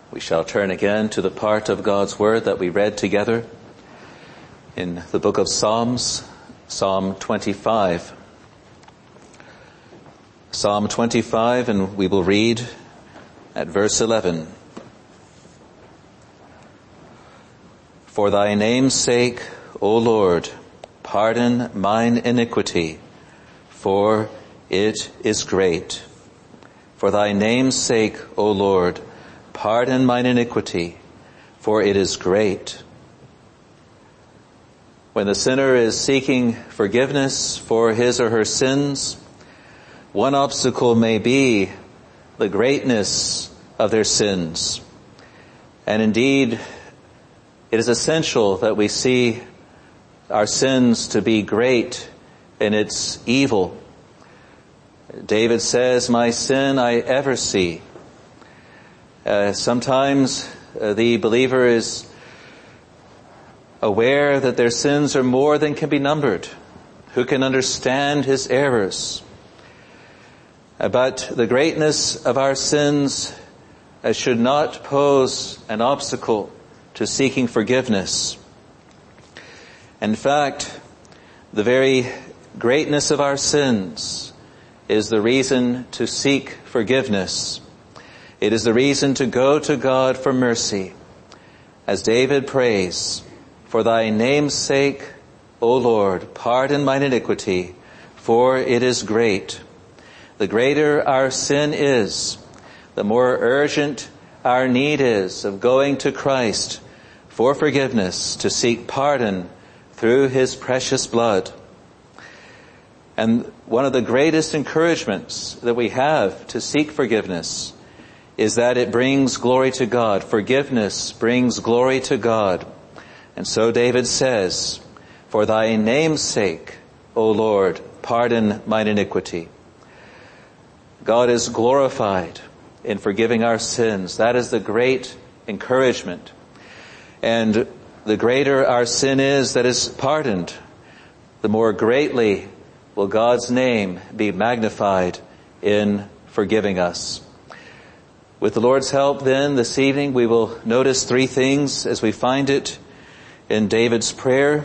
We shall turn again to the part of God's Word that we read together in the book of Psalms, Psalm 25. Psalm 25, and we will read at verse 11. For thy name's sake, O Lord, pardon mine iniquity, for it is great. For thy name's sake, O Lord, pardon mine iniquity, for it is great. When the sinner is seeking forgiveness for his or her sins, one obstacle may be the greatness of their sins. And indeed, it is essential that we see our sins to be great in its evil. David says, "My sin I ever see." Sometimes the believer is aware that their sins are more than can be numbered. Who can understand his errors? But the greatness of our sins should not pose an obstacle to seeking forgiveness. In fact, the very greatness of our sins is the reason to seek forgiveness. It is the reason to go to God for mercy. As David prays, "For thy name's sake, O Lord, pardon mine iniquity, for it is great." The greater our sin is, the more urgent our need is of going to Christ for forgiveness, to seek pardon through his precious blood. And one of the greatest encouragements that we have to seek forgiveness is that it brings glory to God. Forgiveness brings glory to God. And so David says, "For thy name's sake, O Lord, pardon mine iniquity." God is glorified in forgiving our sins. That is the great encouragement. And the greater our sin is that is pardoned, the more greatly will God's name be magnified in forgiving us. With the Lord's help then, this evening, we will notice three things as we find it in David's prayer.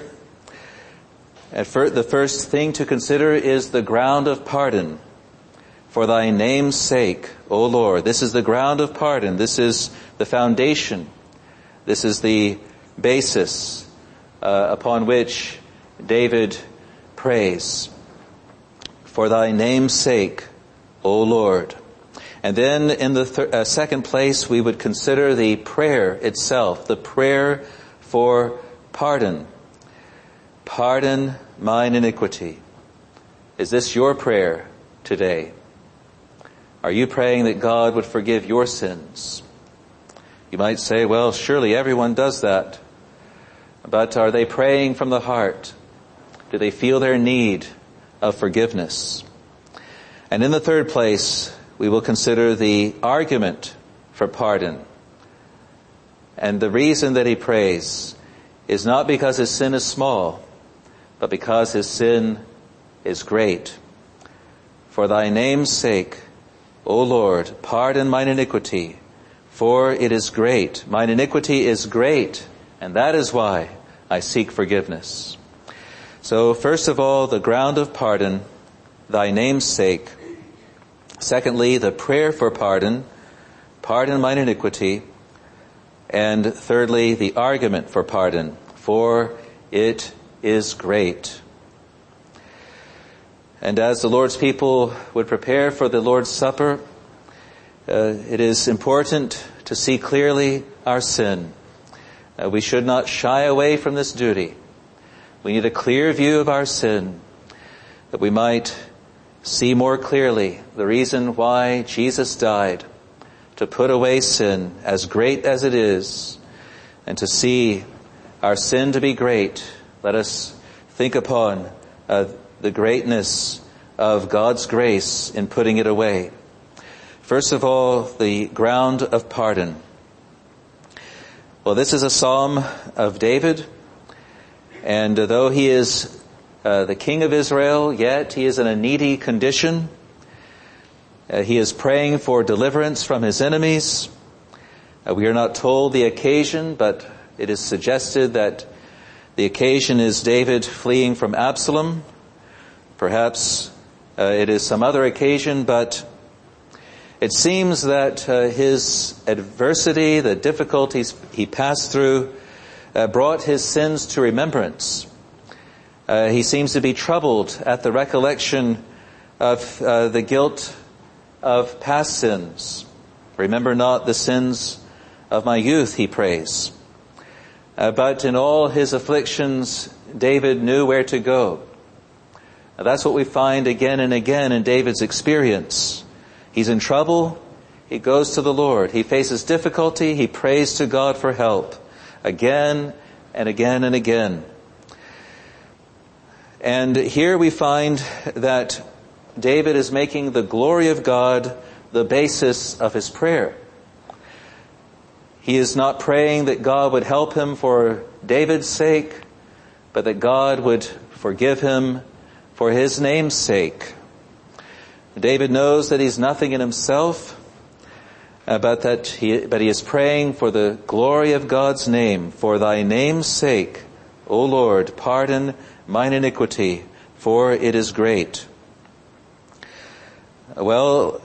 The first thing to consider is the ground of pardon. For thy name's sake, O Lord. This is the ground of pardon. This is the foundation. This is the basis upon which David prays. For thy name's sake, O Lord. And then in the second place, we would consider the prayer itself, the prayer for pardon. Pardon mine iniquity. Is this your prayer today? Are you praying that God would forgive your sins? You might say, well, surely everyone does that. But are they praying from the heart? Do they feel their need of forgiveness? And in the third place, we will consider the argument for pardon. And the reason that he prays is not because his sin is small, but because his sin is great. For thy name's sake, O Lord, pardon mine iniquity, for it is great. Mine iniquity is great, and that is why I seek forgiveness. So first of all, the ground of pardon, thy name's sake. Secondly, the prayer for pardon, pardon mine iniquity. And thirdly, the argument for pardon, for it is great. And as the Lord's people would prepare for the Lord's Supper, it is important to see clearly our sin. We should not shy away from this duty. We need a clear view of our sin, that we might see more clearly the reason why Jesus died, to put away sin, as great as it is, and to see our sin to be great. Let us think upon the greatness of God's grace in putting it away. First of all, the ground of pardon. Well, this is a psalm of David, and though he is the king of Israel, yet he is in a needy condition. He is praying for deliverance from his enemies. We are not told the occasion, but it is suggested that the occasion is David fleeing from Absalom. Perhaps it is some other occasion, but it seems that his adversity, the difficulties he passed through, brought his sins to remembrance. He seems to be troubled at the recollection of the guilt of past sins. Remember not the sins of my youth, he prays. But in all his afflictions, David knew where to go. That's what we find again and again in David's experience. He's in trouble, he goes to the Lord. He faces difficulty, he prays to God for help. Again and again and again. And here we find that David is making the glory of God the basis of his prayer. He is not praying that God would help him for David's sake, but that God would forgive him for his name's sake. David knows that he's nothing in himself, but he is praying for the glory of God's name. For thy name's sake, O Lord, pardon mine iniquity, for it is great. Well,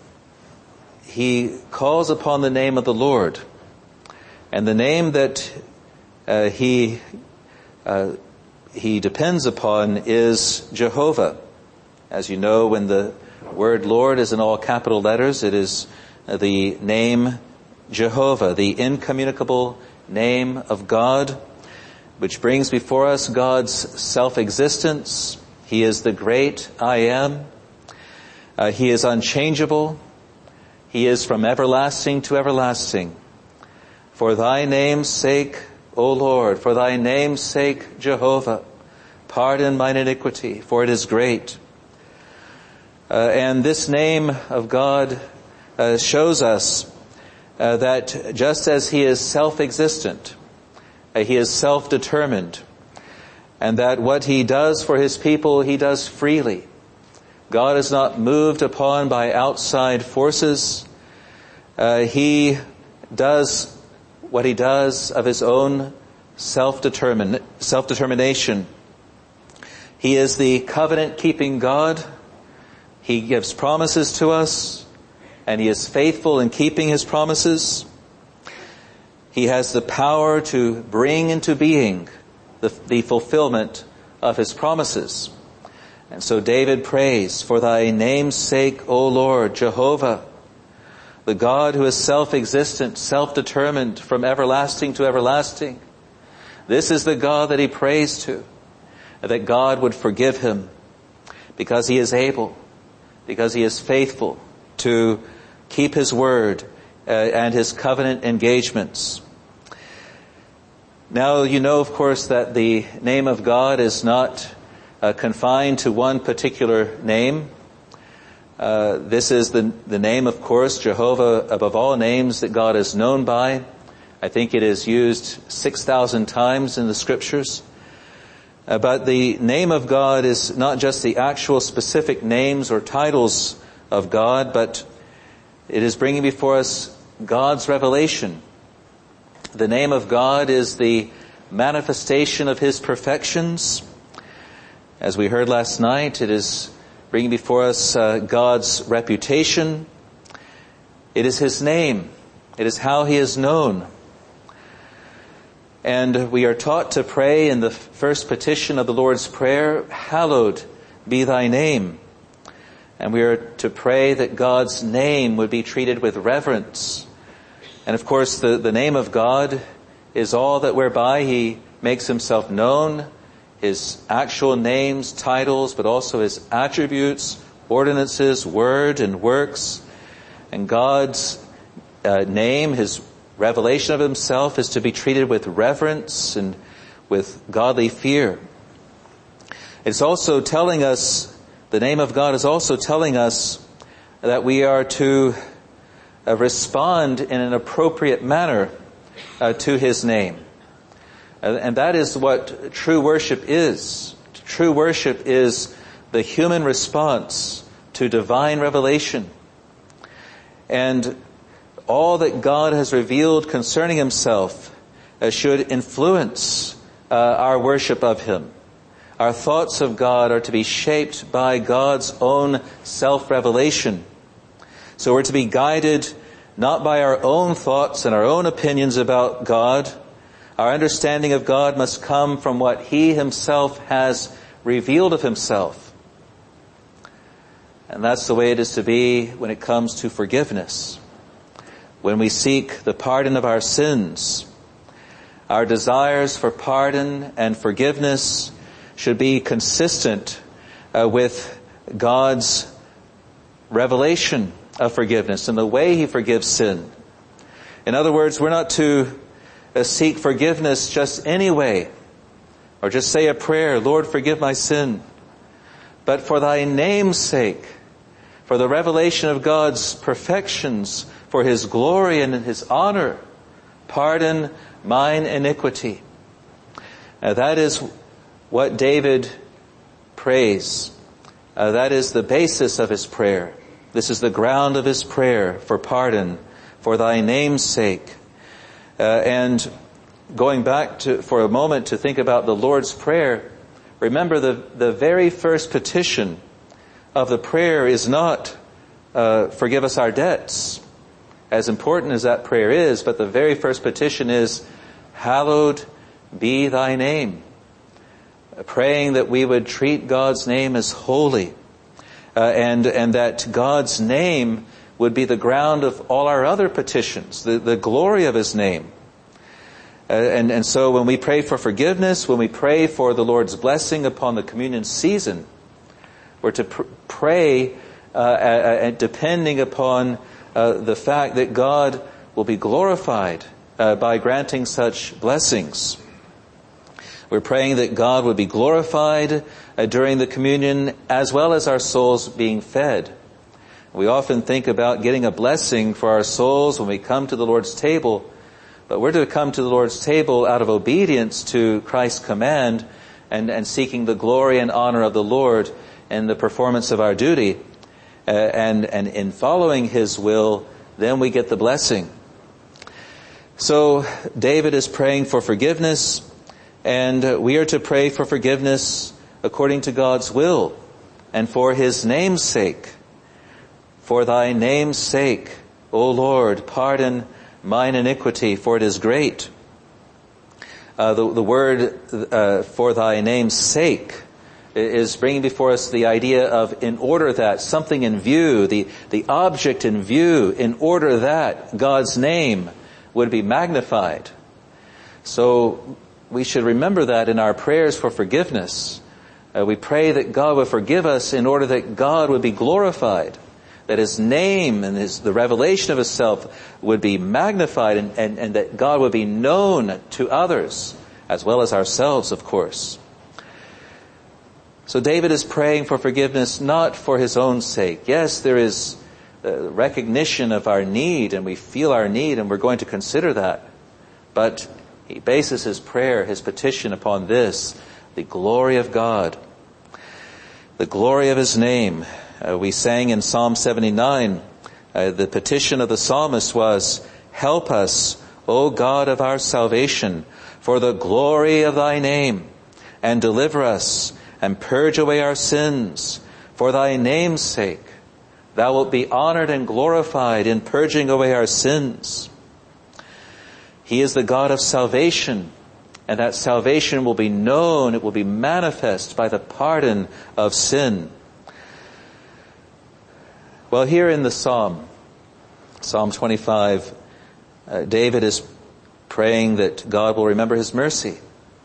he calls upon the name of the Lord. And the name that he depends upon is Jehovah. As you know, when the word Lord is in all capital letters, it is the name Jehovah, the incommunicable name of God, which brings before us God's self-existence. He is the great I am. He is unchangeable. He is from everlasting to everlasting. For thy name's sake, O Lord, for thy name's sake, Jehovah, pardon mine iniquity, for it is great. And this name of God shows us that just as he is self-existent, he is self-determined, and that what he does for his people, he does freely. God is not moved upon by outside forces. He does what he does of his own self-determination. He is the covenant-keeping God. He gives promises to us, and he is faithful in keeping his promises. He has the power to bring into being the fulfillment of his promises. And so David prays, for thy name's sake, O Lord, Jehovah, the God who is self-existent, self-determined from everlasting to everlasting. This is the God that he prays to, that God would forgive him because he is able, because he is faithful to keep his word and his covenant engagements. Now, you know, of course, that the name of God is not confined to one particular name. This is the name, of course, Jehovah, above all names that God is known by. I think it is used 6,000 times in the Scriptures. But the name of God is not just the actual specific names or titles of God, but it is bringing before us God's revelation. The name of God is the manifestation of his perfections. As we heard last night, it is bringing before us God's reputation. It is his name. It is how he is known. And we are taught to pray in the first petition of the Lord's Prayer, hallowed be thy name. And we are to pray that God's name would be treated with reverence. And of course, the name of God is all that whereby he makes himself known, his actual names, titles, but also his attributes, ordinances, word, and works. And God's name, his revelation of himself, is to be treated with reverence and with godly fear. It's also telling us, the name of God is also telling us that we are to respond in an appropriate manner to his name. And that is what true worship is. True worship is the human response to divine revelation. And all that God has revealed concerning himself should influence our worship of him. Our thoughts of God are to be shaped by God's own self-revelation. So we're to be guided not by our own thoughts and our own opinions about God. Our understanding of God must come from what he himself has revealed of himself. And that's the way it is to be when it comes to forgiveness. When we seek the pardon of our sins, our desires for pardon and forgiveness should be consistent with God's revelation of forgiveness and the way he forgives sin. In other words, we're not to seek forgiveness just anyway, or just say a prayer, Lord, forgive my sin. But for thy name's sake, for the revelation of God's perfections, for his glory and his honor, pardon mine iniquity. That is what David prays. That is the basis of his prayer. This is the ground of his prayer for pardon, for thy name's sake. And going back for a moment to think about the Lord's Prayer, remember the very first petition of the prayer is not forgive us our debts, as important as that prayer is, but the very first petition is hallowed be thy name. Praying that we would treat God's name as holy, and that God's name would be the ground of all our other petitions, the glory of his name. And so when we pray for forgiveness, when we pray for the Lord's blessing upon the communion season, we're to pray depending upon the fact that God will be glorified by granting such blessings. We're praying that God would be glorified during the communion as well as our souls being fed. We often think about getting a blessing for our souls when we come to the Lord's table, but we're to come to the Lord's table out of obedience to Christ's command and seeking the glory and honor of the Lord and the performance of our duty. And in following his will, then we get the blessing. So David is praying for forgiveness, and we are to pray for forgiveness according to God's will and for his name's sake. For thy name's sake, O Lord, pardon mine iniquity, for it is great. The word for thy name's sake is bringing before us the idea of in order that, something in view, the object in view, in order that God's name would be magnified. So we should remember that in our prayers for forgiveness. We pray that God would forgive us in order that God would be glorified, that his name and the revelation of himself would be magnified, and that God would be known to others, as well as ourselves, of course. So David is praying for forgiveness not for his own sake. Yes, there is recognition of our need, and we feel our need, and we're going to consider that. But he bases his prayer, his petition upon this, the glory of God, the glory of his name. We sang in Psalm 79, the petition of the psalmist was, help us, O God of our salvation, for the glory of thy name, and deliver us, and purge away our sins, for thy name's sake. Thou wilt be honored and glorified in purging away our sins. He is the God of salvation, and that salvation will be known, it will be manifest by the pardon of sin. Well, here in the Psalm 25, David is praying that God will remember his mercy.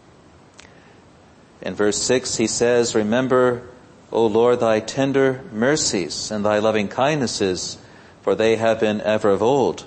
In verse 6 he says, remember, O Lord, thy tender mercies and thy loving kindnesses, for they have been ever of old.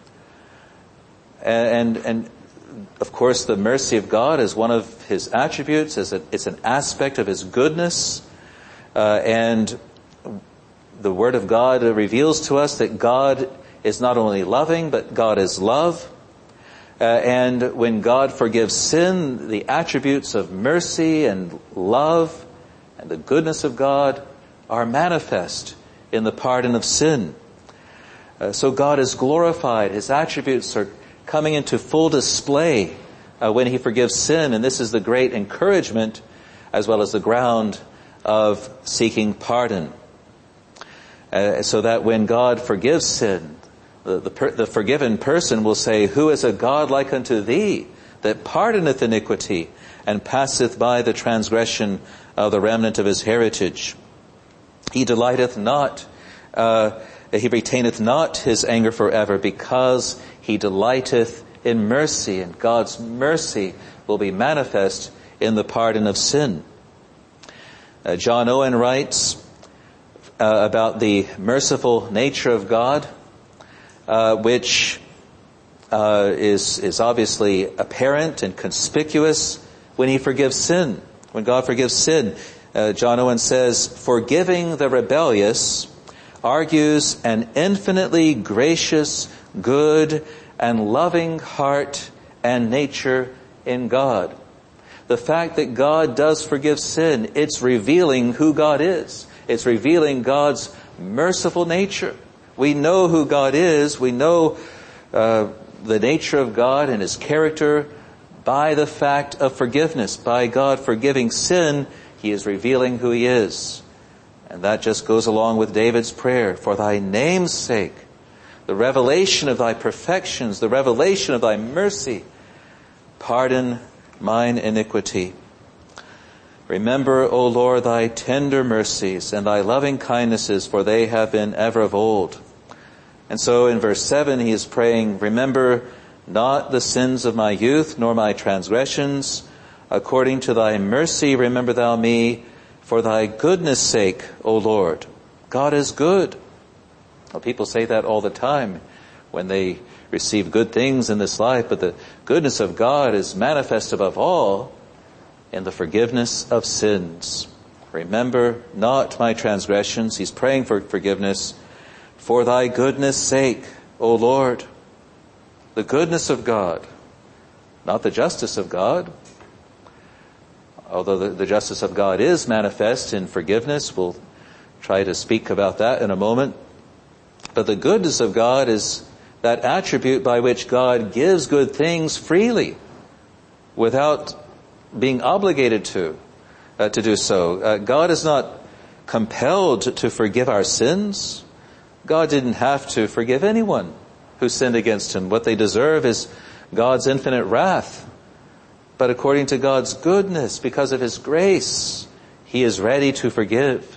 And of course the mercy of God is one of his attributes, it's an aspect of his goodness, and the Word of God reveals to us that God is not only loving, but God is love. And when God forgives sin, the attributes of mercy and love and the goodness of God are manifest in the pardon of sin. So God is glorified. His attributes are coming into full display when he forgives sin. And this is the great encouragement as well as the ground of seeking pardon. So that when God forgives sin, the forgiven person will say, "Who is a God like unto thee, that pardoneth iniquity, and passeth by the transgression of the remnant of his heritage? He delighteth not, he retaineth not his anger forever, because he delighteth in mercy." And God's mercy will be manifest in the pardon of sin. John Owen writes about the merciful nature of God, which is obviously apparent and conspicuous when he forgives sin. When God forgives sin, John Owen says, "Forgiving the rebellious argues an infinitely gracious, good, and loving heart and nature in God." The fact that God does forgive sin, it's revealing who God is. It's revealing God's merciful nature. We know who God is. We know the nature of God and his character by the fact of forgiveness. By God forgiving sin, he is revealing who he is. And that just goes along with David's prayer. "For thy name's sake, the revelation of thy perfections, the revelation of thy mercy, pardon mine iniquity. Remember, O Lord, thy tender mercies and thy loving kindnesses, for they have been ever of old." And so in verse 7 he is praying, "Remember not the sins of my youth, nor my transgressions. According to thy mercy remember thou me, for thy goodness' sake, O Lord." God is good. Well, people say that all the time when they receive good things in this life, but the goodness of God is manifest above all in the forgiveness of sins. "Remember not my transgressions." He's praying for forgiveness. "For thy goodness' sake, O Lord." The goodness of God, not the justice of God. Although the justice of God is manifest in forgiveness. We'll try to speak about that in a moment. But the goodness of God is that attribute by which God gives good things freely without being obligated to do so. God is not compelled to forgive our sins. God didn't have to forgive anyone who sinned against him. What they deserve is God's infinite wrath. But according to God's goodness, because of his grace, he is ready to forgive.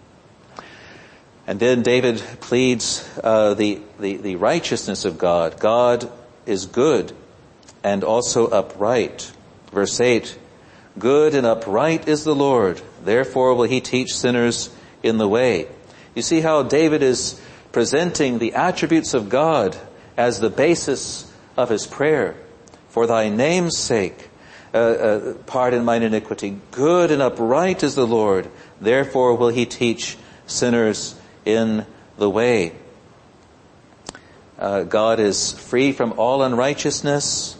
And then David pleads the righteousness of God. God is good and also upright. Verse 8, "Good and upright is the Lord, therefore will he teach sinners in the way." You see how David is presenting the attributes of God as the basis of his prayer. "For thy name's sake, pardon mine iniquity. Good and upright is the Lord, therefore will he teach sinners in the way." God is free from all unrighteousness,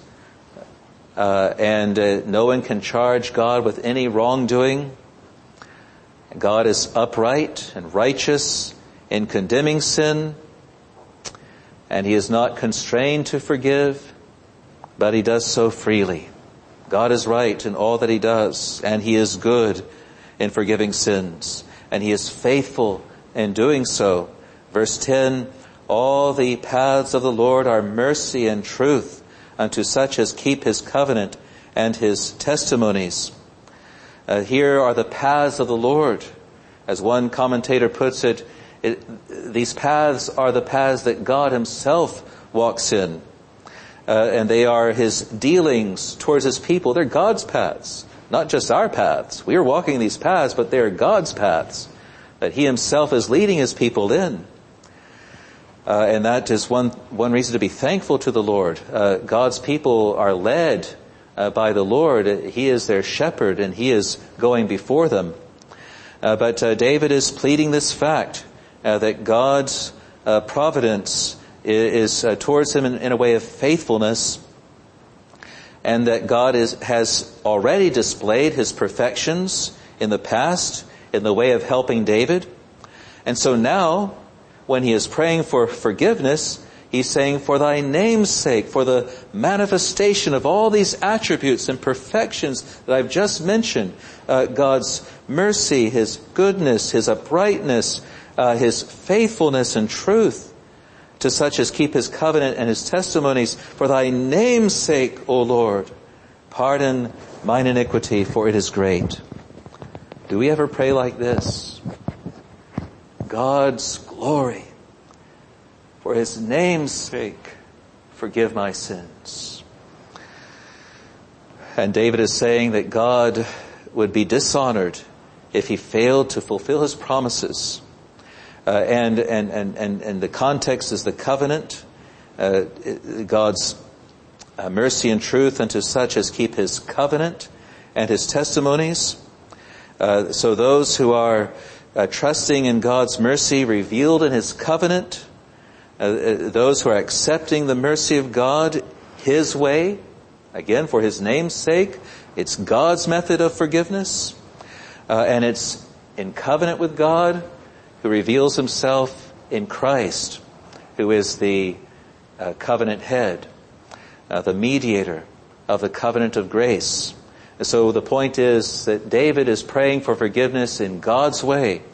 and no one can charge God with any wrongdoing. God is upright and righteous in condemning sin, and he is not constrained to forgive, but he does so freely. God is right in all that he does, and he is good in forgiving sins, and he is faithful in doing so. Verse 10, "All the paths of the Lord are mercy and truth unto such as keep his covenant and his testimonies." Here are the paths of the Lord. As one commentator puts it, these paths are the paths that God himself walks in. And they are his dealings towards his people. They're God's paths, not just our paths. We are walking these paths, but they are God's paths that he himself is leading his people in. And that is one reason to be thankful to the Lord. God's people are led by the Lord. He is their shepherd, and he is going before them. But David is pleading this fact, that God's providence is towards him in a way of faithfulness, and that God has already displayed his perfections in the past in the way of helping David. And so now, when he is praying for forgiveness, he's saying, for thy name's sake, for the manifestation of all these attributes and perfections that I've just mentioned, God's mercy, his goodness, his uprightness, his faithfulness and truth, to such as keep his covenant and his testimonies. For thy name's sake, O Lord, pardon mine iniquity, for it is great. Do we ever pray like this? God's glory, for his name's sake, forgive my sins. And David is saying that God would be dishonored if he failed to fulfill his promises. And the context is the covenant, God's mercy and truth unto such as keep his covenant and his testimonies. So those who are trusting in God's mercy revealed in his covenant, those who are accepting the mercy of God his way, again for his name's sake, it's God's method of forgiveness, and it's in covenant with God, who reveals himself in Christ, who is the covenant head, the mediator of the covenant of grace. And so the point is that David is praying for forgiveness in God's way,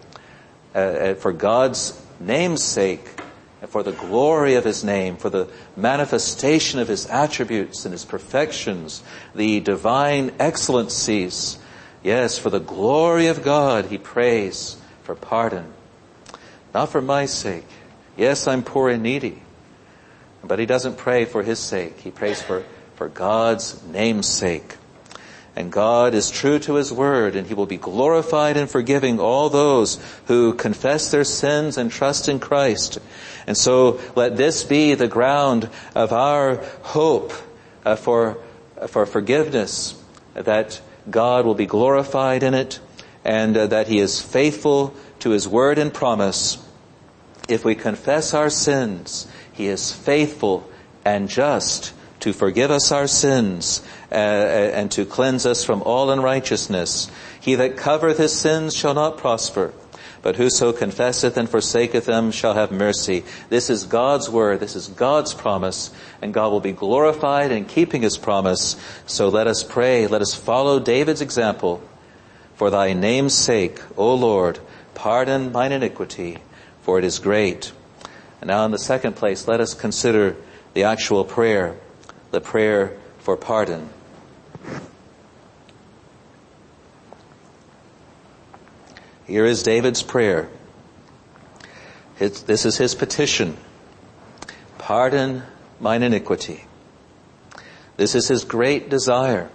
for God's name's sake, and for the glory of his name, for the manifestation of his attributes and his perfections, the divine excellencies. Yes, for the glory of God, he prays for pardon. Not for my sake. Yes, I'm poor and needy. But he doesn't pray for his sake. He prays for God's name's sake. And God is true to his word, and he will be glorified in forgiving all those who confess their sins and trust in Christ. And so let this be the ground of our hope for forgiveness, that God will be glorified in it, and that he is faithful to his word and promise. If we confess our sins, he is faithful and just to forgive us our sins and to cleanse us from all unrighteousness. He that covereth his sins shall not prosper, but whoso confesseth and forsaketh them shall have mercy. This is God's word. This is God's promise, and God will be glorified in keeping his promise. So let us pray. Let us follow David's example. For thy name's sake, O Lord, pardon mine iniquity, for it is great. And now in the second place, let us consider the actual prayer, the prayer for pardon. Here is David's prayer. This is his petition. Pardon mine iniquity. This is his great desire.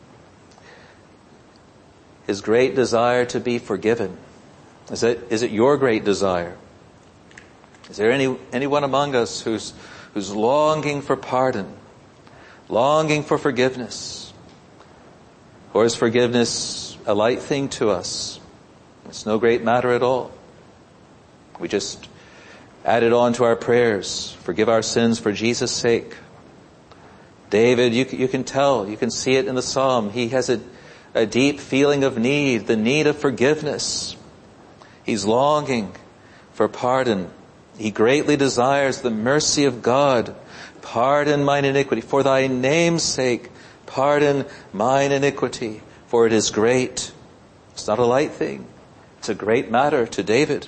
His great desire to be forgiven. Is it your great desire? Is there anyone among us who's longing for pardon, longing for forgiveness? Or is forgiveness a light thing to us? It's no great matter at all. We just add it on to our prayers. Forgive our sins for Jesus' sake. David, you can tell, you can see it in the psalm. He has a deep feeling of need, the need of forgiveness. He's longing for pardon. He greatly desires the mercy of God. Pardon mine iniquity. For thy name's sake, pardon mine iniquity, for it is great. It's not a light thing. It's a great matter to David.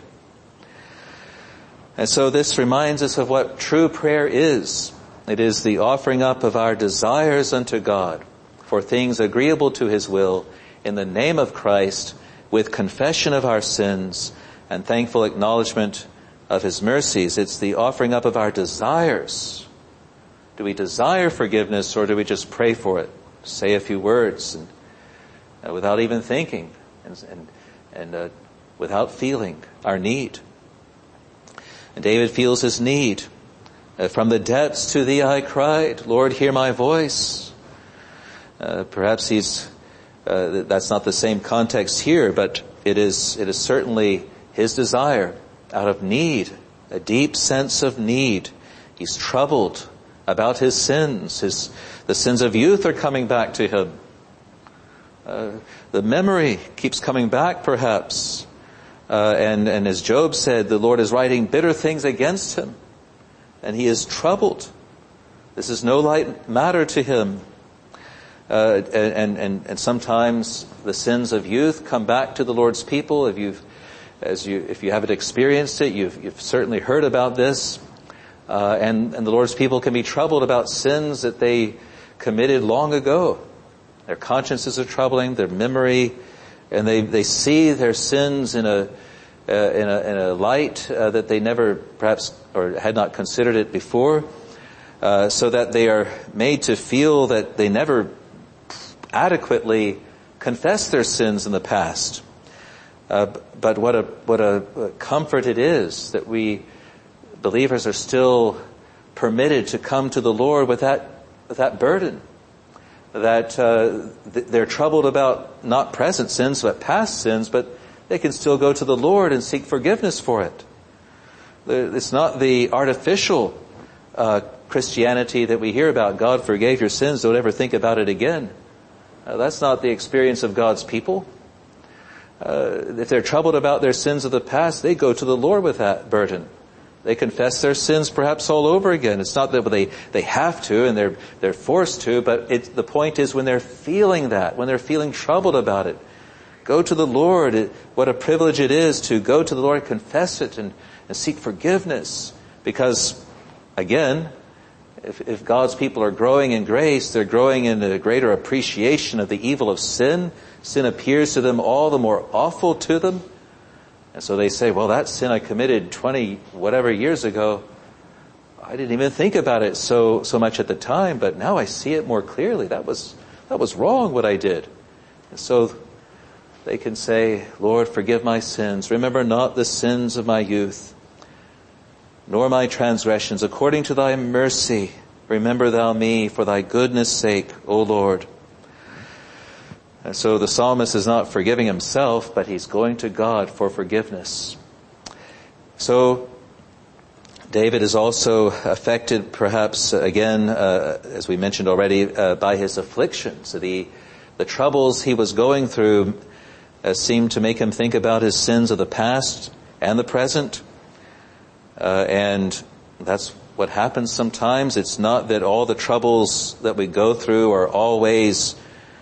And so this reminds us of what true prayer is. It is the offering up of our desires unto God for things agreeable to his will in the name of Christ, with confession of our sins and thankful acknowledgement of his mercies. It's the offering up of our desires. Do we desire forgiveness, or do we just pray for it? Say a few words and without even thinking and without feeling our need. And David feels his need. From the depths to thee I cried, Lord, hear my voice. Perhaps that's not the same context here, but it is certainly his desire out of need, a deep sense of need. He's troubled about his sins. The sins of youth are coming back to him. The memory keeps coming back, perhaps, And as Job said, the Lord is writing bitter things against him, and he is troubled. This is no light matter to him. And sometimes the sins of youth come back to the Lord's people. If you haven't experienced it, you've certainly heard about this. And the Lord's people can be troubled about sins that they committed long ago. Their consciences are troubling, their memory, and they see their sins in a light that they never perhaps or had not considered it before, so that they are made to feel that they never adequately confessed their sins in the past. But what a comfort it is that we believers are still permitted to come to the Lord with that burden. That they're troubled about not present sins, but past sins, but they can still go to the Lord and seek forgiveness for it. It's not the artificial Christianity that we hear about. God forgave your sins, don't ever think about it again. That's not the experience of God's people. If they're troubled about their sins of the past, they go to the Lord with that burden. They confess their sins perhaps all over again. It's not that they have to and they're forced to, but the point is when they're feeling that, when they're feeling troubled about it, go to the Lord. What a privilege it is to go to the Lord, confess it, and seek forgiveness. Because, again, if God's people are growing in grace, they're growing in a greater appreciation of the evil of sin. Sin appears to them all the more awful to them. And so they say, well, that sin I committed 20 whatever years ago, I didn't even think about it so much at the time, but now I see it more clearly. That was wrong what I did. And so they can say, Lord, forgive my sins. Remember not the sins of my youth, nor my transgressions. According to thy mercy, remember thou me for thy goodness' sake, O Lord. And so the psalmist is not forgiving himself, but he's going to God for forgiveness. So David is also affected, perhaps, again, as we mentioned already, by his afflictions. The troubles he was going through seemed to make him think about his sins of the past and the present. And that's what happens sometimes. It's not that all the troubles that we go through are always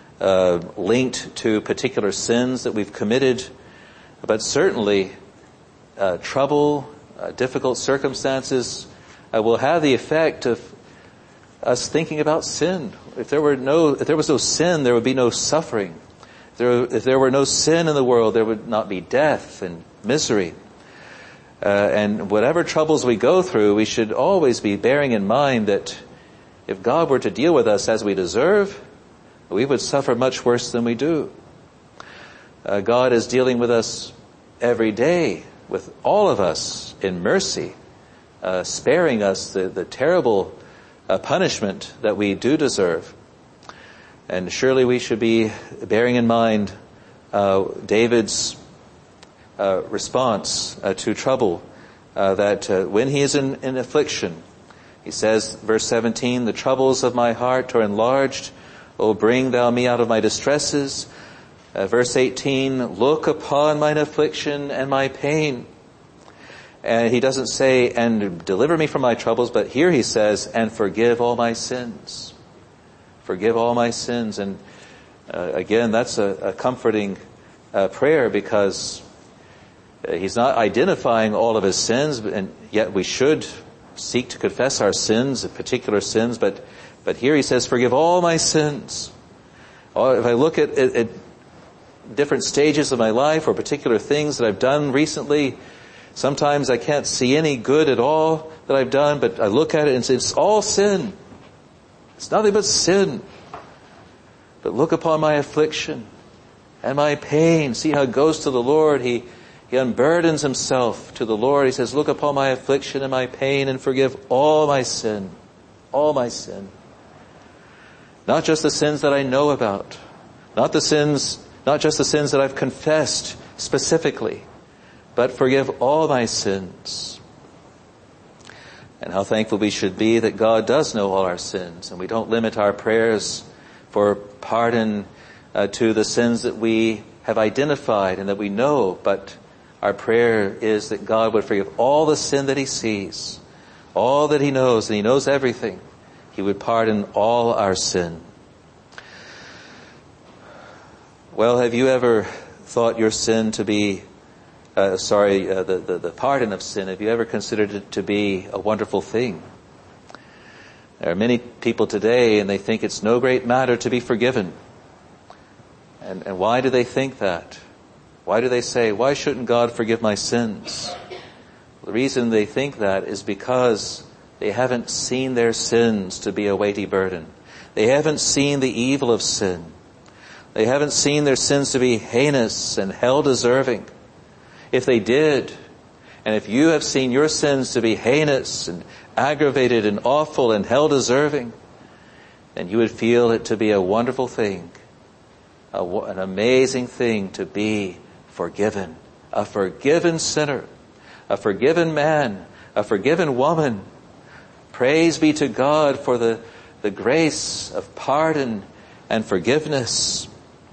linked to particular sins that we've committed, but certainly trouble, difficult circumstances will have the effect of us thinking about sin. If there was no sin, there would be no suffering. If there were no sin in the world, there would not be death and misery. And whatever troubles we go through, we should always be bearing in mind that if God were to deal with us as we deserve, we would suffer much worse than we do. God is dealing with us every day, with all of us in mercy, sparing us the terrible punishment that we do deserve. And surely we should be bearing in mind David's response to trouble, that when he is in affliction, he says, verse 17, the troubles of my heart are enlarged. O bring thou me out of my distresses. Verse 18, look upon mine affliction and my pain. And he doesn't say, and deliver me from my troubles, but here he says, and forgive all my sins. Forgive all my sins. And again, that's a comforting prayer, because he's not identifying all of his sins, and yet we should seek to confess our sins, particular sins, but here he says, forgive all my sins. If I look at different stages of my life or particular things that I've done recently, sometimes I can't see any good at all that I've done, but I look at it and say, it's all sin. It's nothing but sin. But look upon my affliction and my pain. See how it goes to the Lord. He unburdens himself to the Lord. He says, look upon my affliction and my pain and forgive all my sin. All my sin. Not just the sins that I know about. Not just the sins that I've confessed specifically. But forgive all my sins. And how thankful we should be that God does know all our sins. And we don't limit our prayers for pardon to the sins that we have identified and that we know. But our prayer is that God would forgive all the sin that he sees, all that he knows, and he knows everything. He would pardon all our sin. Well, have you ever thought your sin to be, the pardon of sin, have you ever considered it to be a wonderful thing? There are many people today, and they think it's no great matter to be forgiven. And why do they think that? Why do they say, why shouldn't God forgive my sins? The reason they think that is because they haven't seen their sins to be a weighty burden. They haven't seen the evil of sin. They haven't seen their sins to be heinous and hell-deserving. If they did, and if you have seen your sins to be heinous and aggravated and awful and hell-deserving, then you would feel it to be a wonderful thing, an amazing thing to be forgiven. A forgiven sinner, a forgiven man, a forgiven woman. Praise be to God for the grace of pardon and forgiveness.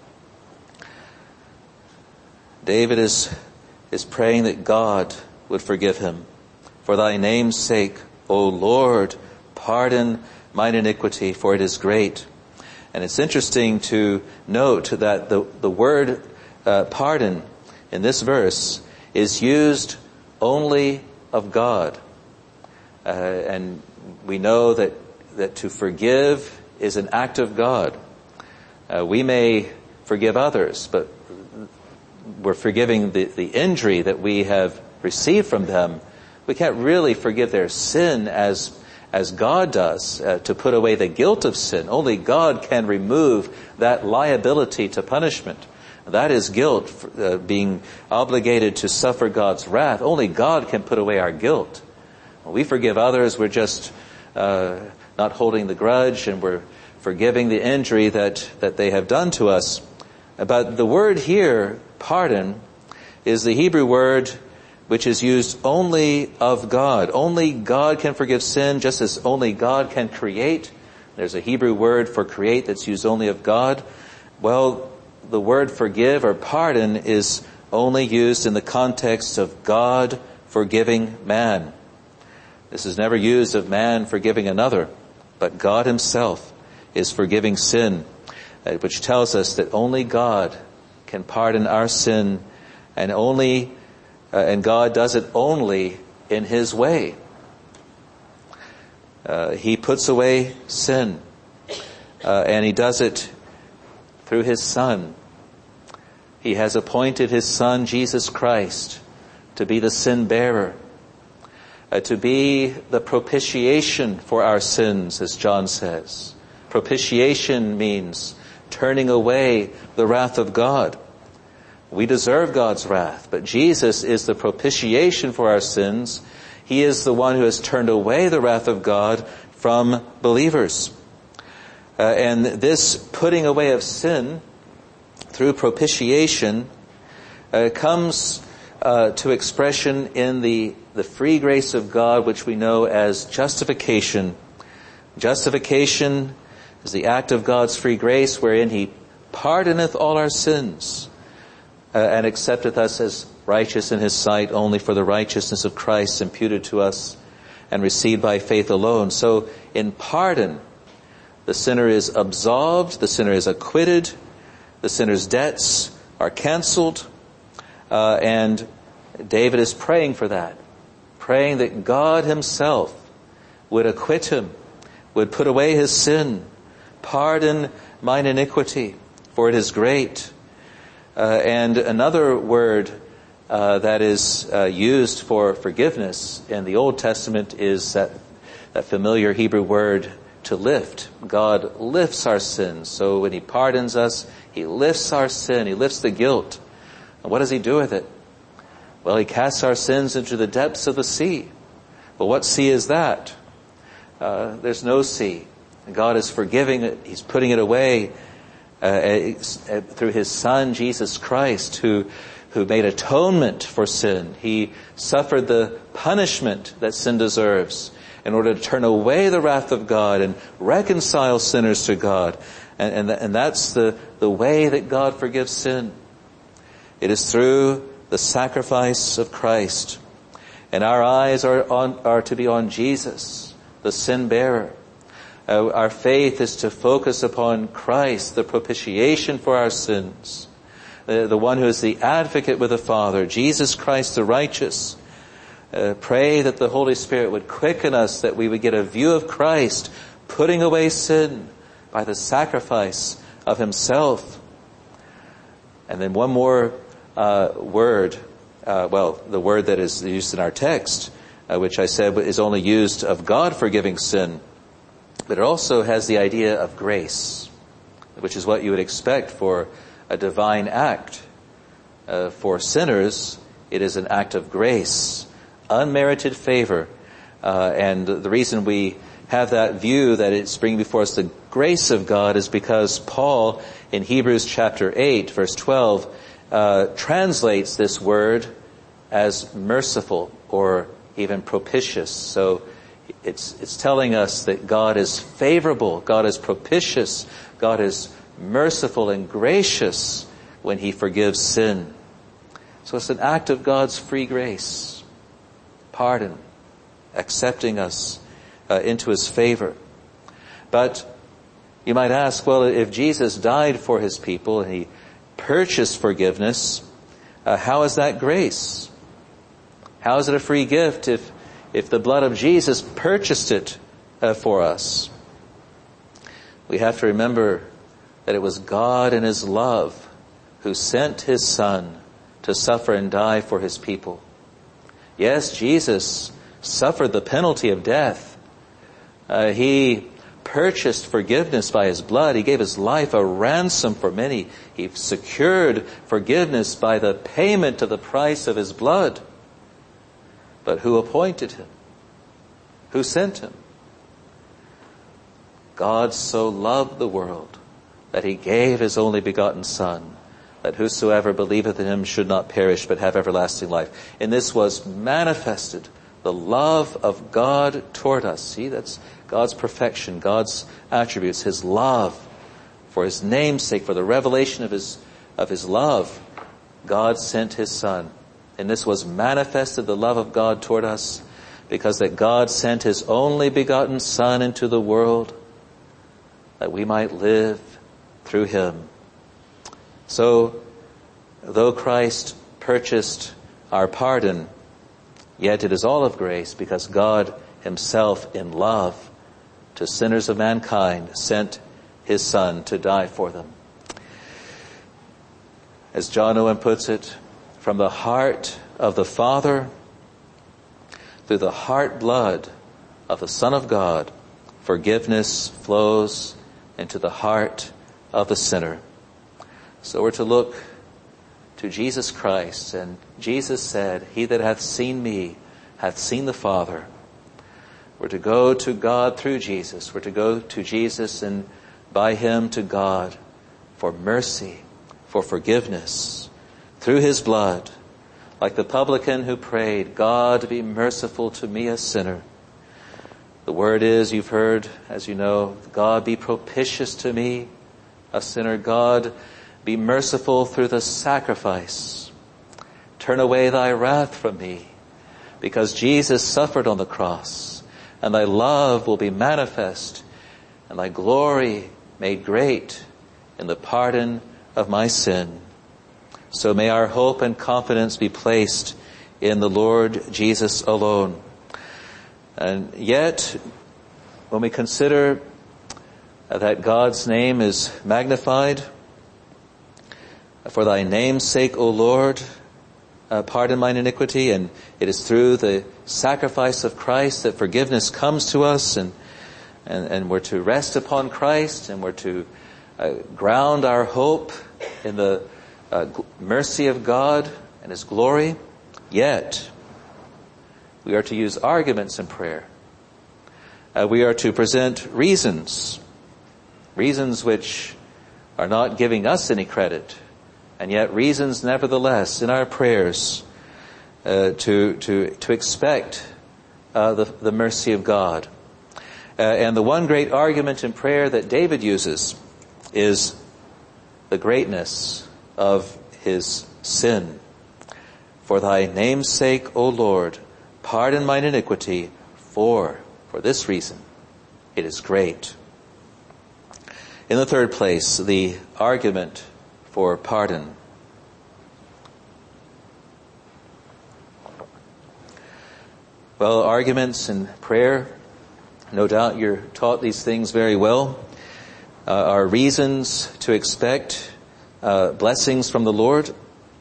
David is praying that God would forgive him. For thy name's sake, O Lord, pardon mine iniquity, for it is great. And it's interesting to note that the word pardon in this verse is used only of God. And we know that to forgive is an act of God. We may forgive others, but we're forgiving the injury that we have received from them. We can't really forgive their sin as God does, to put away the guilt of sin. Only God can remove that liability to punishment. That is guilt, being obligated to suffer God's wrath. Only God can put away our guilt. When we forgive others, we're just not holding the grudge, and we're forgiving the injury that they have done to us. But the word here, pardon, is the Hebrew word which is used only of God. Only God can forgive sin, just as only God can create. There's a Hebrew word for create that's used only of God. Well, the word forgive or pardon is only used in the context of God forgiving man. This is never used of man forgiving another, but God himself is forgiving sin, which tells us that only God can pardon our sin, and God does it only in his way. He puts away sin, and he does it through his Son. He has appointed his Son, Jesus Christ, to be the sin bearer, to be the propitiation for our sins, as John says. Propitiation means turning away the wrath of God. We deserve God's wrath, but Jesus is the propitiation for our sins. He is the one who has turned away the wrath of God from believers. And this putting away of sin through propitiation comes to expression in the free grace of God, which we know as justification. Justification is the act of God's free grace, wherein he pardoneth all our sins, and accepteth us as righteous in his sight only for the righteousness of Christ imputed to us and received by faith alone. So in pardon, the sinner is absolved, the sinner is acquitted, the sinner's debts are canceled, and David is praying for that, praying that God himself would acquit him, would put away his sin. Pardon mine iniquity, for it is great. And another word that is used for forgiveness in the Old Testament is that familiar Hebrew word to lift. God lifts our sins. So when he pardons us, he lifts our sin, he lifts the guilt. And what does he do with it? Well, he casts our sins into the depths of the sea. Well, what sea is that? There's no sea. God is forgiving it. He's putting it away through his Son, Jesus Christ, who made atonement for sin. He suffered the punishment that sin deserves in order to turn away the wrath of God and reconcile sinners to God. And that's the way that God forgives sin. It is through the sacrifice of Christ. And our eyes are to be on Jesus, the sin bearer. Our faith is to focus upon Christ, the propitiation for our sins, the one who is the advocate with the Father, Jesus Christ the righteous. Pray that the Holy Spirit would quicken us, that we would get a view of Christ, putting away sin by the sacrifice of himself. And then one more word, the word that is used in our text, which I said is only used of God forgiving sin, but it also has the idea of grace, which is what you would expect for a divine act. For sinners, it is an act of grace, unmerited favor. And the reason we have that view that it's bringing before us the grace of God is because Paul, in Hebrews chapter 8, verse 12, translates this word as merciful or even propitious. So it's telling us that God is favorable, God is propitious, God is merciful and gracious when he forgives sin. So it's an act of God's free grace, pardon, accepting us into his favor. But you might ask, well, if Jesus died for his people and he purchased forgiveness, how is that grace? How is it a free gift if the blood of Jesus purchased it for us? We have to remember that it was God in his love who sent his Son to suffer and die for his people. Yes, Jesus suffered the penalty of death. He purchased forgiveness by his blood. He gave his life a ransom for many. He secured forgiveness by the payment of the price of his blood. But who appointed him? Who sent him? God so loved the world that he gave his only begotten Son, that whosoever believeth in him should not perish but have everlasting life. In this was manifested the love of God toward us. See, that's God's perfection, God's attributes, his love for his name's sake, for the revelation of his love. God sent his Son. And this was manifested, the love of God toward us, because that God sent his only begotten Son into the world that we might live through him. So, though Christ purchased our pardon, yet it is all of grace, because God himself in love to sinners of mankind sent his Son to die for them. As John Owen puts it, from the heart of the Father, through the heart blood of the Son of God, forgiveness flows into the heart of the sinner. So we're to look to Jesus Christ, and Jesus said, "He that hath seen me hath seen the Father." We're to go to God through Jesus. We're to go to Jesus and by him to God for mercy, for forgiveness, through his blood. Like the publican who prayed, "God, be merciful to me, a sinner." The word is, you've heard, as you know, God, be propitious to me, a sinner. God, be merciful through the sacrifice. Turn away thy wrath from me, because Jesus suffered on the cross, and thy love will be manifest, and thy glory made great in the pardon of my sin. So may our hope and confidence be placed in the Lord Jesus alone. And yet, when we consider that God's name is magnified, for thy name's sake, O Lord, pardon mine iniquity, and it is through the sacrifice of Christ that forgiveness comes to us, and we're to rest upon Christ, and we're to ground our hope in the mercy of God and his glory. Yet, we are to use arguments in prayer. We are to present reasons which are not giving us any credit, and yet reasons nevertheless in our prayers to expect the mercy of God. And the one great argument in prayer that David uses is the greatness of his sin. For thy name's sake, O Lord, pardon mine iniquity, for this reason, it is great. In the third place, the argument for pardon. Well, arguments in prayer, no doubt you're taught these things very well, are reasons to expect blessings from the Lord.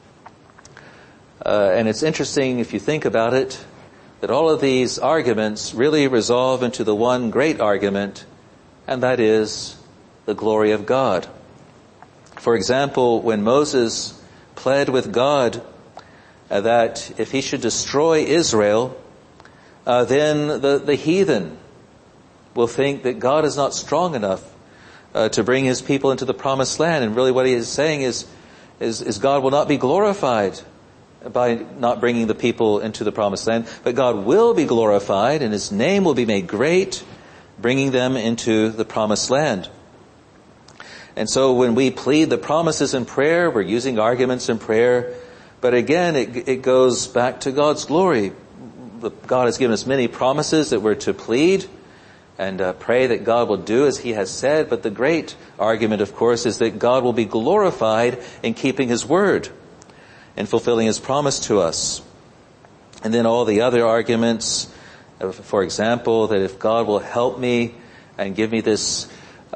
And it's interesting, if you think about it, that all of these arguments really resolve into the one great argument, and that is the glory of God. For example, when Moses pled with God that if he should destroy Israel, then the heathen will think that God is not strong enough to bring his people into the promised land. And really what he is saying is God will not be glorified by not bringing the people into the promised land, but God will be glorified and his name will be made great, bringing them into the promised land. And so when we plead the promises in prayer, we're using arguments in prayer, but again, it goes back to God's glory. God has given us many promises that we're to plead and pray that God will do as he has said, but the great argument, of course, is that God will be glorified in keeping his word and fulfilling his promise to us. And then all the other arguments, for example, that if God will help me and give me this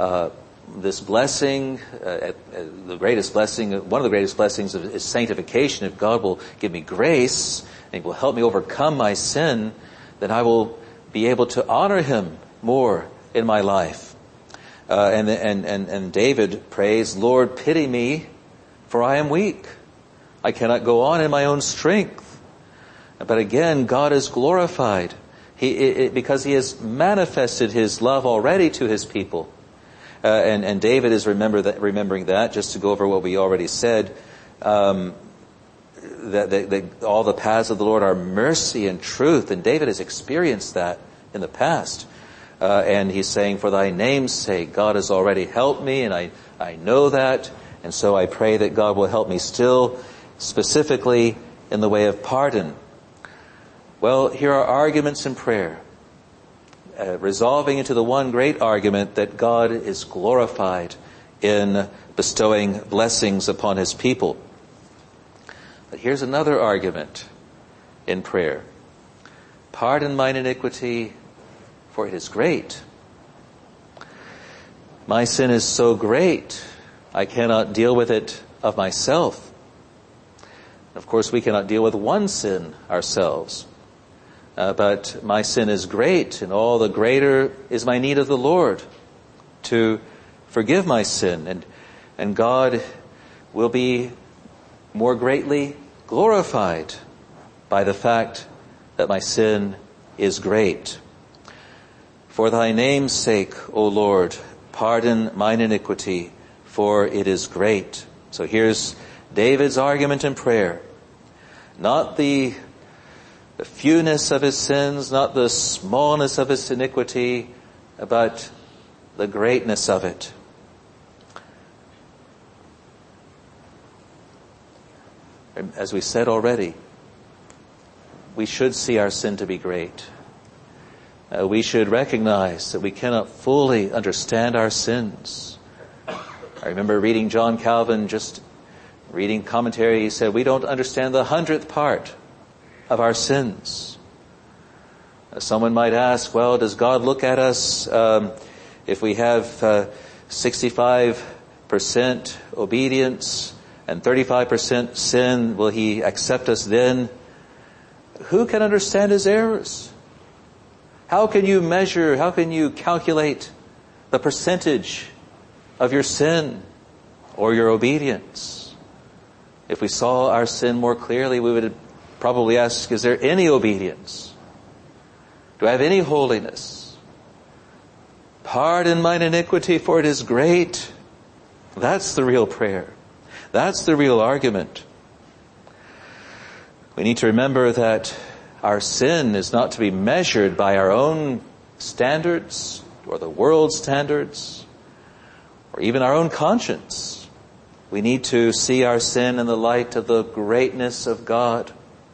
blessing, the greatest blessing, one of the greatest blessings is sanctification. If God will give me grace and he will help me overcome my sin, then I will be able to honor him more in my life. And David prays, Lord, pity me, for I am weak. I cannot go on in my own strength. But again, God is glorified because he has manifested his love already to his people. And David is remembering that, just to go over what we already said, that all the paths of the Lord are mercy and truth. And David has experienced that in the past. And he's saying, for thy name's sake, God has already helped me, and I know that. And so I pray that God will help me still, specifically in the way of pardon. Well, here are arguments in prayer, resolving into the one great argument that God is glorified in bestowing blessings upon his people. But here's another argument in prayer. Pardon mine iniquity, for it is great. My sin is so great, I cannot deal with it of myself. Of course, we cannot deal with one sin ourselves. But my sin is great, and all the greater is my need of the Lord to forgive my sin. And God will be more greatly glorified by the fact that my sin is great. For thy name's sake, O Lord, pardon mine iniquity, for it is great. So here's David's argument in prayer. Not the fewness of his sins, not the smallness of his iniquity, but the greatness of it. As we said already, we should see our sin to be great. We should recognize that we cannot fully understand our sins. I remember reading John Calvin, just reading commentary, he said, we don't understand the 100th part of our sins. Someone might ask, well, does God look at us if we have 65% obedience and 35% sin? Will he accept us then? Who can understand his errors? How can you measure, how can you calculate the percentage of your sin or your obedience? If we saw our sin more clearly, we would probably ask, is there any obedience? Do I have any holiness? Pardon mine iniquity, for it is great. That's the real prayer. That's the real argument. We need to remember that our sin is not to be measured by our own standards or the world's standards or even our own conscience. We need to see our sin in the light of the greatness of God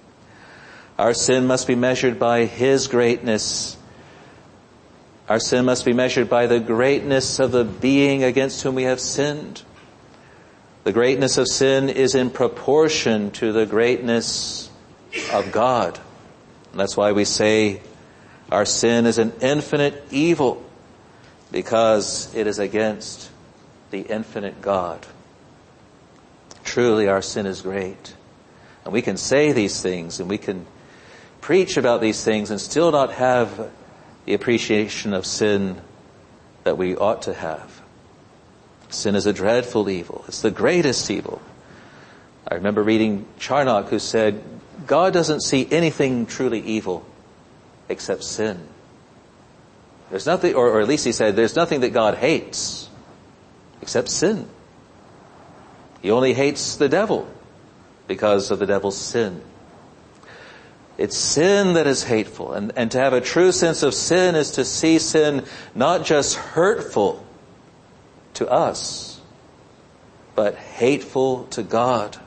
Our sin must be measured by His greatness. Our sin must be measured by the greatness of the being against whom we have sinned. The greatness of sin is in proportion to the greatness of God. And that's why we say our sin is an infinite evil, because it is against the infinite God. Truly our sin is great. And we can say these things and we can preach about these things and still not have the appreciation of sin that we ought to have. Sin is a dreadful evil. It's the greatest evil. I remember reading Charnock, who said, God doesn't see anything truly evil except sin. There's nothing, or at least he said, there's nothing that God hates except sin. He only hates the devil because of the devil's sin. It's sin that is hateful. And to have a true sense of sin is to see sin not just hurtful to us, but hateful to God.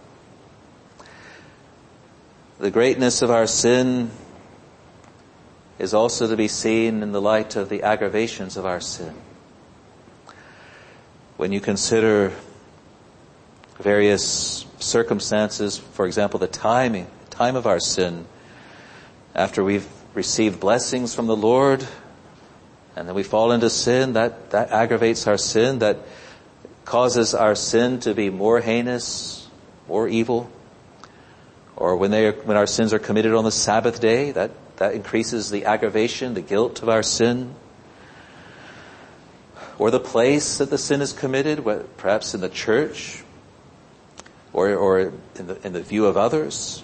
The greatness of our sin is also to be seen in the light of the aggravations of our sin. When you consider various circumstances, for example, the time of our sin, after we've received blessings from the Lord, and then we fall into sin, that aggravates our sin, that causes our sin to be more heinous, more evil. Or when our sins are committed on the Sabbath day, that increases the aggravation, the guilt of our sin. Or the place that the sin is committed, perhaps in the church, or in the view of others,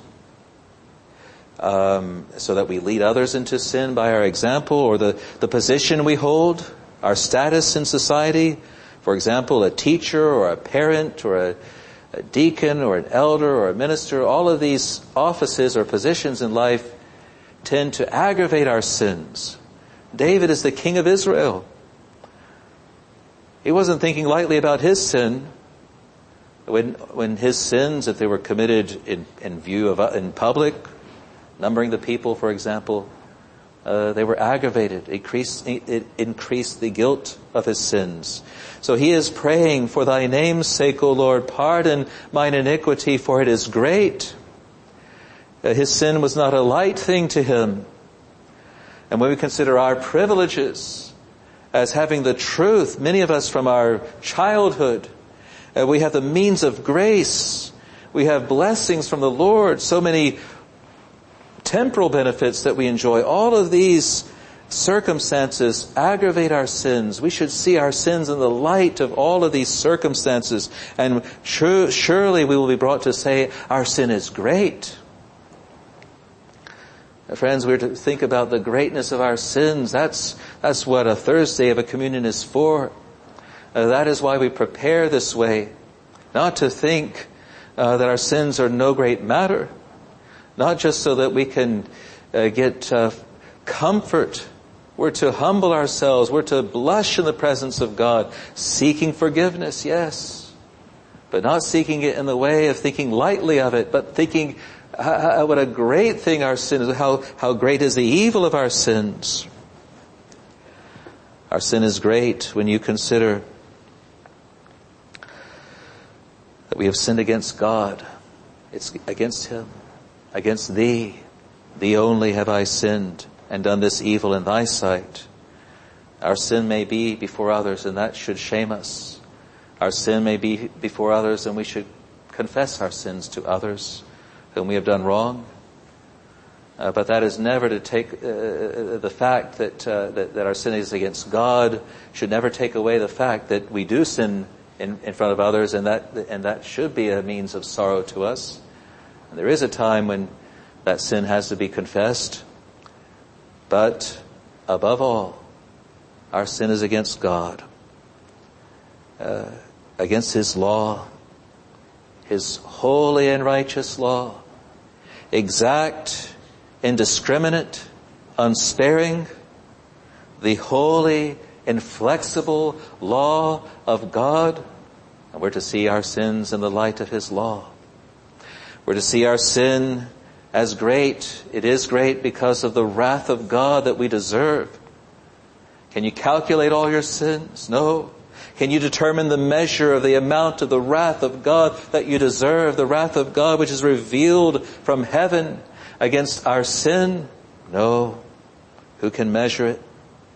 so that we lead others into sin by our example, or the position we hold, our status in society. For example, a teacher or a parent or a deacon or an elder or a minister, all of these offices or positions in life tend to aggravate our sins. David is the king of Israel. He wasn't thinking lightly about his sin. When his sins, if they were committed in public, numbering the people, for example, they were aggravated. It increased the guilt of his sins. So he is praying, for thy name's sake, O Lord, pardon mine iniquity, for it is great. His sin was not a light thing to him. And when we consider our privileges as having the truth, many of us from our childhood, we have the means of grace. We have blessings from the Lord, so many temporal benefits that we enjoy. All of these circumstances aggravate our sins. We should see our sins in the light of all of these circumstances, and surely we will be brought to say our sin is great. Friends, we're to think about the greatness of our sins. That's what a Thursday of a communion is for. That is why we prepare this way. Not to think that our sins are no great matter. Not just so that we can get comfort. We're to humble ourselves. We're to blush in the presence of God, seeking forgiveness, yes. But not seeking it in the way of thinking lightly of it, but thinking what a great thing our sin is, how great is the evil of our sins. Our sin is great when you consider that we have sinned against God. It's against Him. Against thee only have I sinned and done this evil in thy sight. Our sin may be before others, and that should shame us. Our sin may be before others, and we should confess our sins to others whom we have done wrong. But that is never to take the fact that our sin is against God should never take away the fact that we do sin in front of others, and that should be a means of sorrow to us. And there is a time when that sin has to be confessed. But above all, our sin is against God, against His law, His holy and righteous law, exact, indiscriminate, unsparing, the holy, inflexible law of God. And we're to see our sins in the light of His law. We're to see our sin as great. It is great because of the wrath of God that we deserve. Can you calculate all your sins? No. Can you determine the measure of the amount of the wrath of God that you deserve? The wrath of God which is revealed from heaven against our sin? No. Who can measure it?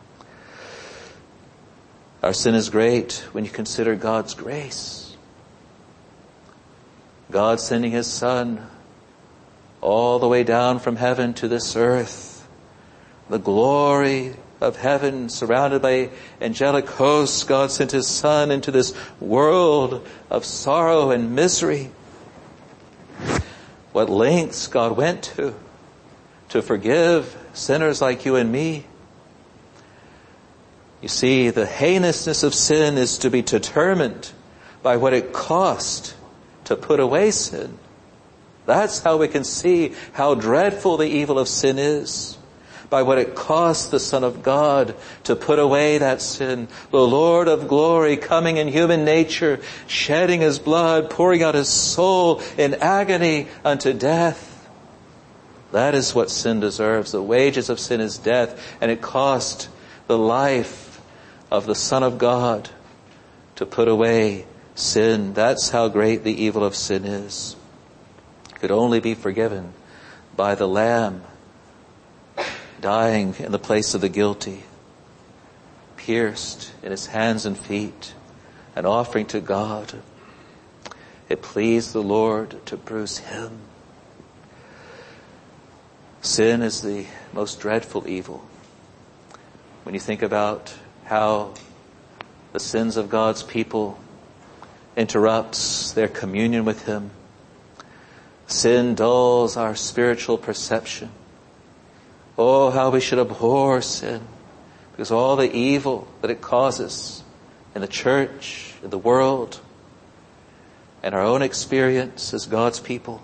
Our sin is great when you consider God's grace. God sending His Son all the way down from heaven to this earth. The glory of heaven, surrounded by angelic hosts, God sent His Son into this world of sorrow and misery. What lengths God went to forgive sinners like you and me. You see, the heinousness of sin is to be determined by what it cost to put away sin. That's how we can see how dreadful the evil of sin is. By what it cost the Son of God to put away that sin. The Lord of glory coming in human nature, shedding His blood, pouring out His soul in agony unto death. That is what sin deserves. The wages of sin is death, and it cost the life of the Son of God to put away sin. That's how great the evil of sin is. It could only be forgiven by the Lamb dying in the place of the guilty, pierced in His hands and feet, an offering to God. It pleased the Lord to bruise Him. Sin is the most dreadful evil. When you think about how the sins of God's people interrupts their communion with Him, sin dulls our spiritual perception. Oh, how we should abhor sin, because all the evil that it causes in the church, in the world, and our own experience as God's people.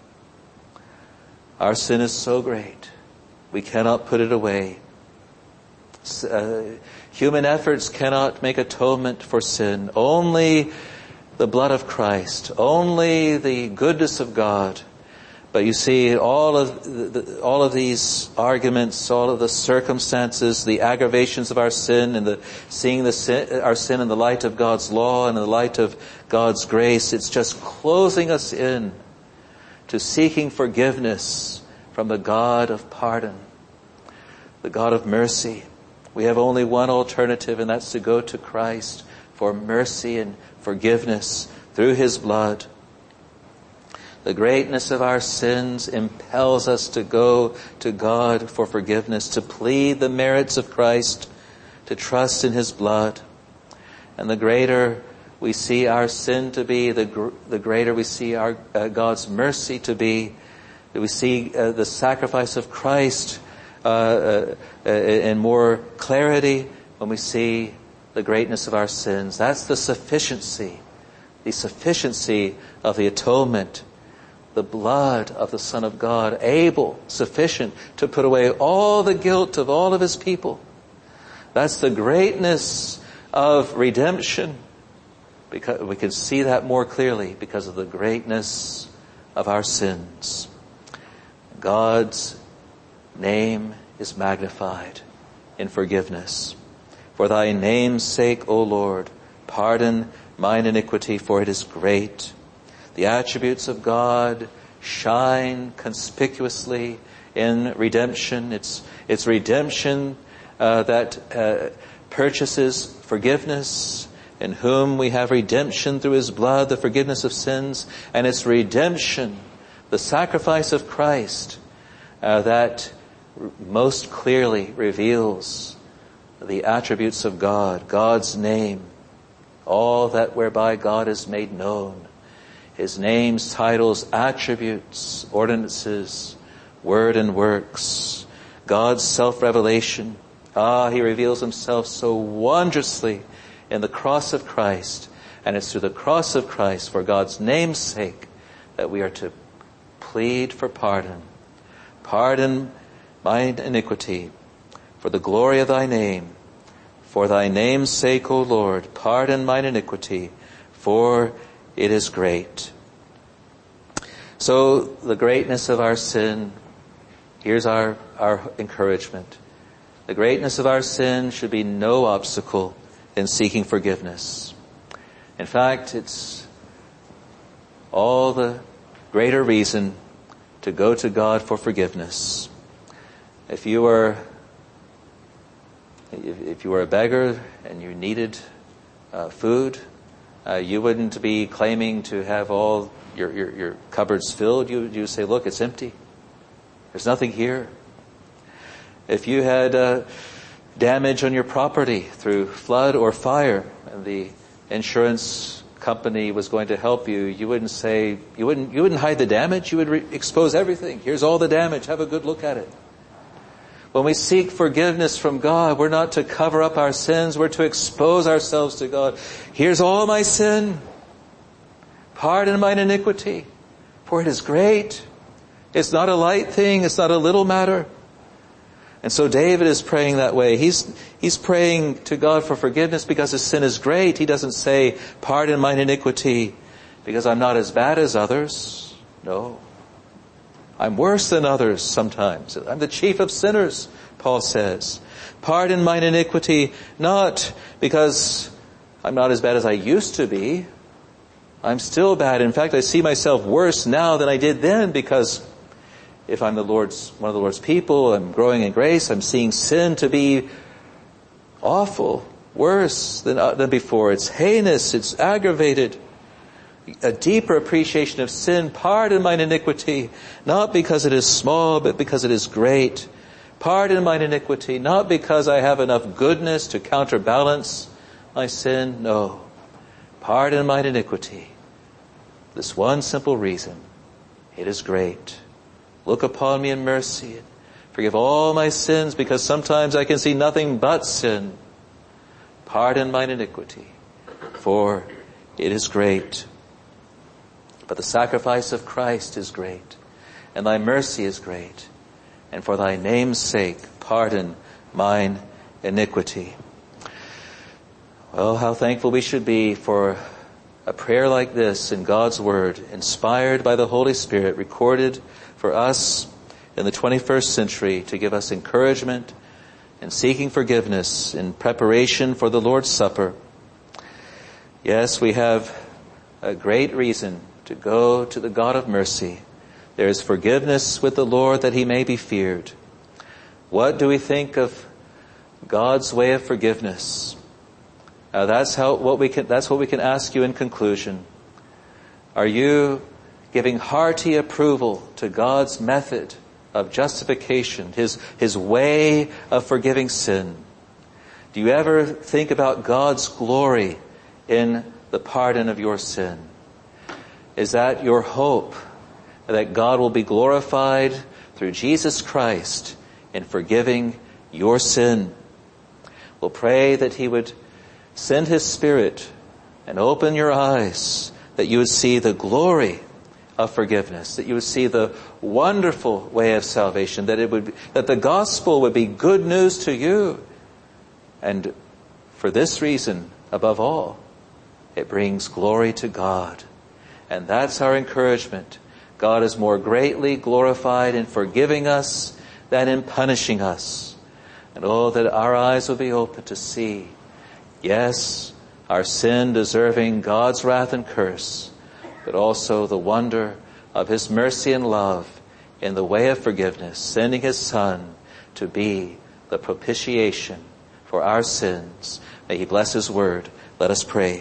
Our sin is so great, we cannot put it away. Human efforts cannot make atonement for sin. Only the blood of Christ, only the goodness of God. But you see, all of these arguments, all of the circumstances, the aggravations of our sin, and seeing our sin in the light of God's law and in the light of God's grace, it's just closing us in to seeking forgiveness from the God of pardon, the God of mercy. We have only one alternative, and that's to go to Christ for mercy and forgiveness through His blood. The greatness of our sins impels us to go to God for forgiveness, to plead the merits of Christ, to trust in His blood. And the greater we see our sin to be, the greater we see our God's mercy to be. We see the sacrifice of Christ in more clarity when we see the greatness of our sins. That's the sufficiency of the atonement. The blood of the Son of God, able, sufficient to put away all the guilt of all of His people. That's the greatness of redemption. Because we can see that more clearly because of the greatness of our sins. God's name is magnified in forgiveness. For Thy name's sake, O Lord, pardon mine iniquity, for it is great. The attributes of God shine conspicuously in redemption. It's redemption that purchases forgiveness, in whom we have redemption through His blood, the forgiveness of sins. And it's redemption, the sacrifice of Christ, that most clearly reveals the attributes of God, God's name, all that whereby God is made known. His names, titles, attributes, ordinances, word and works. God's self-revelation. He reveals Himself so wondrously in the cross of Christ. And it's through the cross of Christ, for God's name's sake, that we are to plead for pardon. Pardon mine iniquity, for the glory of Thy name. For Thy name's sake, O Lord, pardon mine iniquity, for it is great. So the greatness of our sin, here's our encouragement. The greatness of our sin should be no obstacle in seeking forgiveness. In fact, it's all the greater reason to go to God for forgiveness. If you were a beggar and you needed food, you wouldn't be claiming to have all your cupboards filled. You would say, look, it's empty. There's nothing here. If you had damage on your property through flood or fire, and the insurance company was going to help you, you wouldn't hide the damage. You would expose everything. Here's all the damage. Have a good look at it. When we seek forgiveness from God, we're not to cover up our sins. We're to expose ourselves to God. Here's all my sin. Pardon mine iniquity, for it is great. It's not a light thing. It's not a little matter. And so David is praying that way. He's praying to God for forgiveness because his sin is great. He doesn't say, pardon mine iniquity because I'm not as bad as others. No. I'm worse than others sometimes. I'm the chief of sinners, Paul says. Pardon mine iniquity, not because I'm not as bad as I used to be. I'm still bad. In fact, I see myself worse now than I did then, because if I'm one of the Lord's people, I'm growing in grace, I'm seeing sin to be awful, worse than before. It's heinous, it's aggravated. A deeper appreciation of sin. Pardon mine iniquity, not because it is small, but because it is great. Pardon mine iniquity, not because I have enough goodness to counterbalance my sin. No. Pardon mine iniquity. This one simple reason. It is great. Look upon me in mercy and forgive all my sins, because sometimes I can see nothing but sin. Pardon mine iniquity, for it is great. But the sacrifice of Christ is great, and thy mercy is great. And for thy name's sake, pardon mine iniquity. Well, how thankful we should be for a prayer like this in God's Word, inspired by the Holy Spirit, recorded for us in the 21st century to give us encouragement in seeking forgiveness in preparation for the Lord's Supper. Yes, we have a great reason to go to the God of mercy. There is forgiveness with the Lord that he may be feared. What do we think of God's way of forgiveness? That's what we can ask you in conclusion. Are you giving hearty approval to God's method of justification, his way of forgiving sin? Do you ever think about God's glory in the pardon of your sin? Is that your hope, that God will be glorified through Jesus Christ in forgiving your sin? We'll pray that he would send his Spirit and open your eyes, that you would see the glory of forgiveness, that you would see the wonderful way of salvation, that the gospel would be good news to you. And for this reason, above all, it brings glory to God. And that's our encouragement. God is more greatly glorified in forgiving us than in punishing us. And oh, that our eyes will be open to see, yes, our sin deserving God's wrath and curse, but also the wonder of his mercy and love in the way of forgiveness, sending his Son to be the propitiation for our sins. May he bless his word. Let us pray.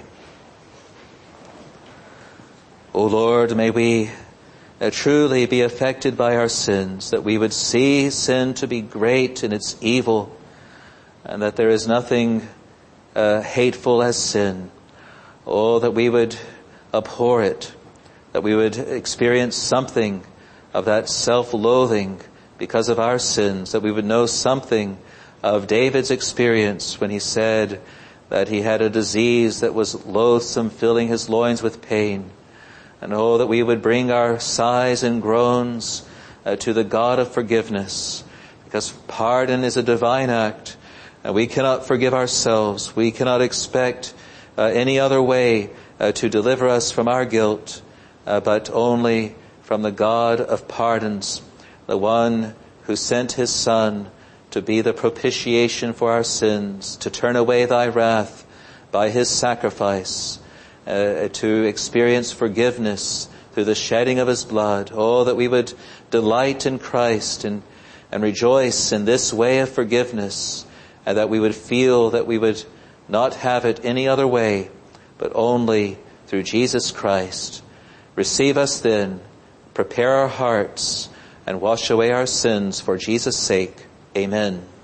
O Lord, may we truly be affected by our sins, that we would see sin to be great in its evil, and that there is nothing hateful as sin. Oh, that we would abhor it, that we would experience something of that self-loathing because of our sins, that we would know something of David's experience when he said that he had a disease that was loathsome, filling his loins with pain. And oh, that we would bring our sighs and groans to the God of forgiveness, because pardon is a divine act, and we cannot forgive ourselves. We cannot expect any other way to deliver us from our guilt, but only from the God of pardons, the one who sent his Son to be the propitiation for our sins, to turn away thy wrath by his sacrifice, to experience forgiveness through the shedding of his blood. Oh, that we would delight in Christ and rejoice in this way of forgiveness, and that we would feel that we would not have it any other way, but only through Jesus Christ. Receive us then, prepare our hearts, and wash away our sins for Jesus' sake. Amen.